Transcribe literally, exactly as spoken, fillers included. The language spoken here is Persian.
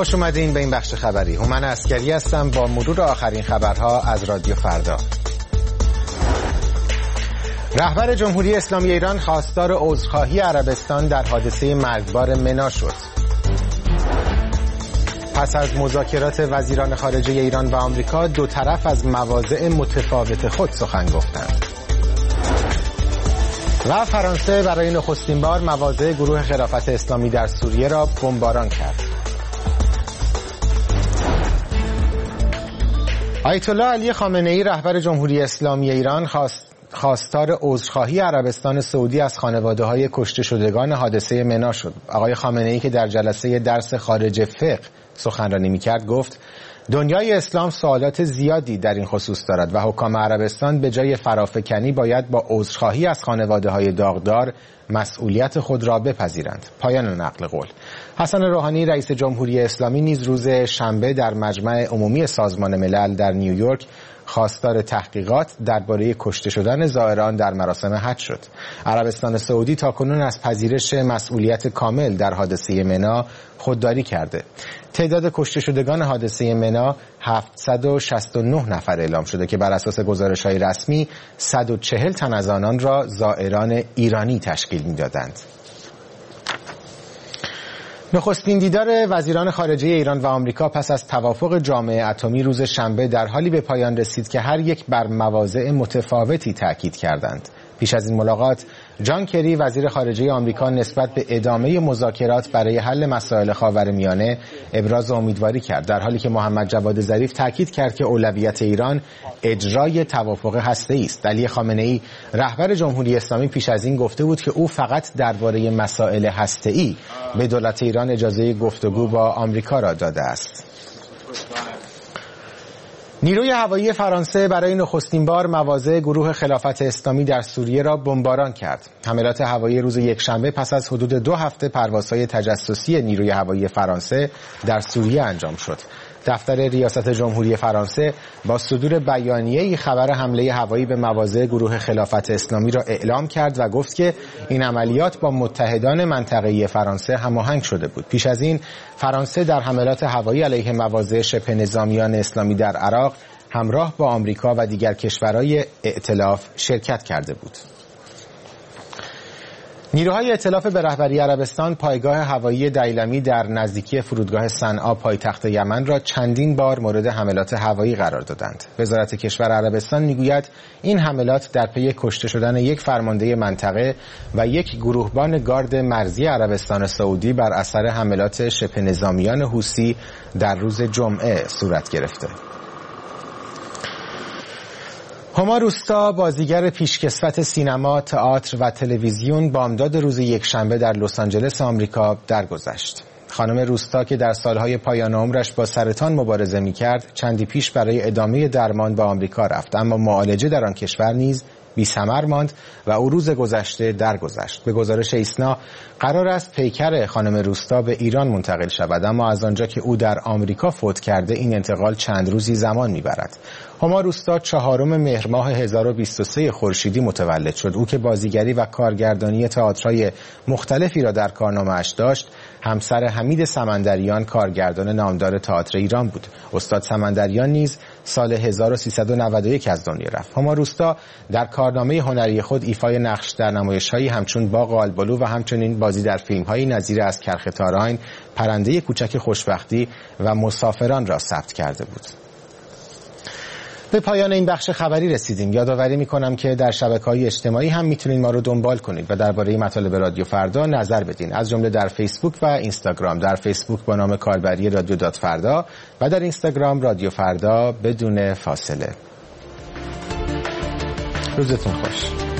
خوش اومدین به این بخش خبری. هومن عسکری هستم با مرور آخرین خبرها از رادیو فردا. رهبر جمهوری اسلامی ایران خواستار عذرخواهی عربستان در حادثه مرگبار منا شد. پس از مذاکرات وزیران خارجه ایران و آمریکا، دو طرف از مواضع متفاوت خود سخن گفتند. و فرانسه برای نخستین بار مواضع گروه خلافت اسلامی در سوریه را بمباران کرد. آیت الله علی خامنه‌ای رهبر جمهوری اسلامی ایران خواست خواستار عذرخواهی عربستان سعودی از خانواده‌های کشته شدگان حادثه منا شد. آقای خامنه‌ای که در جلسه درس خارج فقه سخنرانی می‌کرد گفت دنیای اسلام سوالات زیادی در این خصوص دارد و حکام عربستان به جای فرافکنی باید با عذرخواهی از خانواده‌های داغدار مسئولیت خود را بپذیرند. پایان نقل قول. حسن روحانی رئیس جمهوری اسلامی نیز روز شنبه در مجمع عمومی سازمان ملل در نیویورک خواستار تحقیقات درباره کشته شدن زائران در مراسم حج شد. عربستان سعودی تاکنون از پذیرش مسئولیت کامل در حادثه منا خودداری کرده. تعداد کشته شدگان حادثه منا هفتصد و شصت و نه نفر اعلام شده که بر اساس گزارش‌های رسمی صد و چهل تن از آنان را زائران ایرانی تشکیل می‌دادند. نخستین دیدار وزیران خارجه ایران و آمریکا پس از توافق جامعه اتمی روز شنبه در حالی به پایان رسید که هر یک بر مواضع متفاوتی تاکید کردند. پیش از این ملاقات، جان کری وزیر خارجه آمریکا نسبت به ادامه مذاکرات برای حل مسائل خاورمیانه ابراز امیدواری کرد، در حالی که محمد جواد ظریف تاکید کرد که اولویت ایران اجرای توافق هسته‌ای است. علی خامنه‌ای رهبر جمهوری اسلامی پیش از این گفته بود که او فقط درباره مسائل هسته‌ای به دولت ایران اجازه گفتگو با آمریکا را داده است. نیروی هوایی فرانسه برای نخستین بار مواضع گروه خلافت اسلامی در سوریه را بمباران کرد. حملات هوایی روز یکشنبه پس از حدود دو هفته پروازهای تجسسی نیروی هوایی فرانسه در سوریه انجام شد. دفتر ریاست جمهوری فرانسه با صدور بیانیه‌ای خبر حمله هوایی به مواضع گروه خلافت اسلامی را اعلام کرد و گفت که این عملیات با متحدان منطقه‌ای فرانسه هماهنگ شده بود. پیش از این فرانسه در حملات هوایی علیه مواضع شبه نظامیان اسلامی در عراق همراه با آمریکا و دیگر کشورهای ائتلاف شرکت کرده بود. نیروهای ائتلاف به رهبری عربستان پایگاه هوایی دیلمی در نزدیکی فرودگاه صنعا پایتخت یمن را چندین بار مورد حملات هوایی قرار دادند. وزارت کشور عربستان میگوید این حملات در پی کشته شدن یک فرمانده منطقه و یک گروهبان گارد مرزی عربستان سعودی بر اثر حملات شبه نظامیان حوثی در روز جمعه صورت گرفته. هما روستا بازیگر پیشکسوت سینما، تئاتر و تلویزیون بامداد روز یکشنبه در لس آنجلس آمریکا درگذشت. خانم روستا که در سالهای پایان عمرش با سرطان مبارزه می‌کرد، چندی پیش برای ادامه درمان به آمریکا رفت، اما معالجه در آن کشور نیز بی‌ثمر ماند و او روز گذشته درگذشت. به گزارش ایسنا قرار است پیکر خانم روستا به ایران منتقل شود، اما از آنجا که او در آمریکا فوت کرده این انتقال چند روزی زمان می‌برد. هما روستا چهارم مهر ماه هزار و بیست و سه خورشیدی متولد شد. او که بازیگری و کارگردانی تئاترهای مختلفی را در کارنامه‌اش داشت، همسر حمید سمندریان کارگردان نامدار تئاتر ایران بود. استاد سمندریان نیز سال هزار و سیصد و نود و یک از دنیا رفت. هما روستا در کارنامه هنری خود ایفای نقش در نمایش‌هایی همچون باغ آلبالو و همچنین بازی در فیلم‌هایی نظیر از کرخ تاراین، پرنده کوچک خوشبختی و مسافران را ثبت کرده بود. به پایان این بخش خبری رسیدیم. یادآوری می‌کنم که در شبکه‌های اجتماعی هم می‌تونید ما رو دنبال کنید و درباره مطالب رادیو فردا نظر بدین، از جمله در فیسبوک و اینستاگرام. در فیسبوک با نام کاربری رادیو دات فردا و در اینستاگرام رادیو فردا بدون فاصله. روزتون خوش.